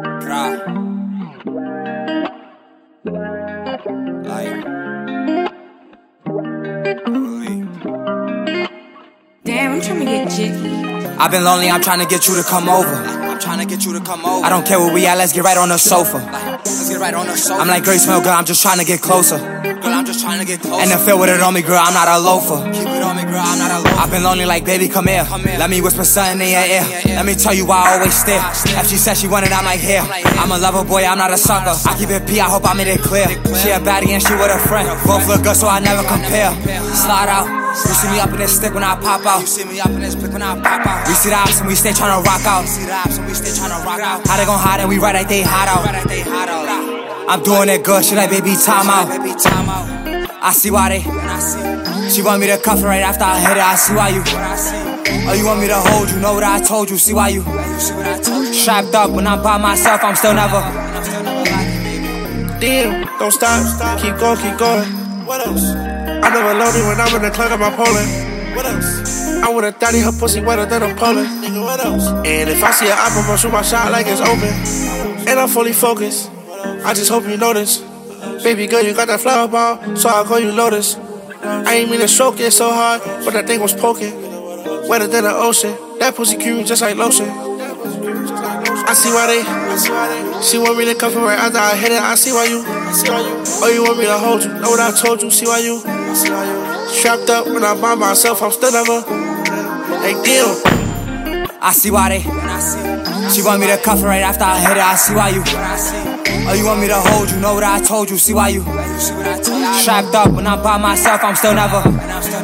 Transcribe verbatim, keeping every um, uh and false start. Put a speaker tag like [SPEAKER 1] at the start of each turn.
[SPEAKER 1] Damn, I'm trying to get jiggy.
[SPEAKER 2] I've been lonely, I'm trying to get you to come over. I'm trying to get you to come over. I don't care where we at, let's get right on the sofa. Let's get right on the sofa. I'm like Grace Mill, girl, I'm just trying to get closer. Girl, I'm just trying to get closer. And the feel with it on me, girl, I'm not a loafer. Keep it on me, girl, I'm not a loafer. I've been lonely like, baby, come here. Come here. Let me whisper something in your ear. Let me tell you why I always stare. If she said she wanted, I'm like, here. I'm a lover boy, I'm not a sucker. I keep it P, I hope I made it clear. She a baddie and she with a friend. Both look good, so I never compare. Slide out. You see me up in this stick when I pop out. You see me up in this stick when I pop out. We see the ops and we stay tryna rock out. We see the ops and we stay tryna rock out. How they gon' hide and we right like they hot out. I'm doing it good, shit like baby time out. I see why they. She want me to cuff her right after I hit it. I see why you. Oh, you want me to hold you? Know what I told you? See why you. Strapped up when I'm by myself, I'm still never.
[SPEAKER 3] Damn, don't stop, keep going, keep going. What else? I'm never lonely when I'm in the club, I'm a Poland. What else? I with a daddy, her pussy wetter than a Poland. Nigga, what else? And if I see an apple, I'll shoot my shot like it's open. And I'm fully focused, I just hope you notice. Baby girl, you got that flower ball, so I'll call you Lotus. I ain't mean to stroke it so hard, but that thing was poking. Wetter than the ocean, that pussy creamy just like lotion. I see why they, she want me to come from right after I hit it, I see why you. Oh, you want me to hold you, know what I told you, see why you. Strapped up when I'm by myself, I'm still never. Like deal.
[SPEAKER 2] I see why they. She want me to cuff her right after I hit it, I see why you. Oh, you want me to hold you, know what I told you, see why you. Strapped up when I'm by myself, I'm still never.